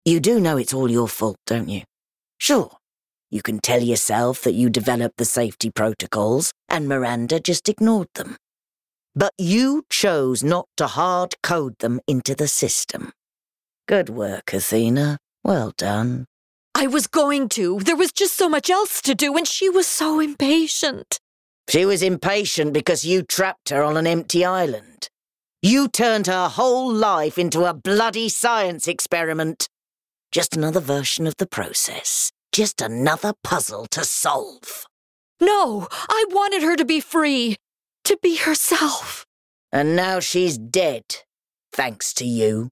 You do know it's all your fault, don't you? Sure, you can tell yourself that you developed the safety protocols and Miranda just ignored them. But you chose not to hard-code them into the system. Good work, Athena. Well done. I was going to. There was just so much else to do, and she was so impatient. She was impatient because you trapped her on an empty island. You turned her whole life into a bloody science experiment. Just another version of the process. Just another puzzle to solve. No, I wanted her to be free. To be herself. And now she's dead, thanks to you.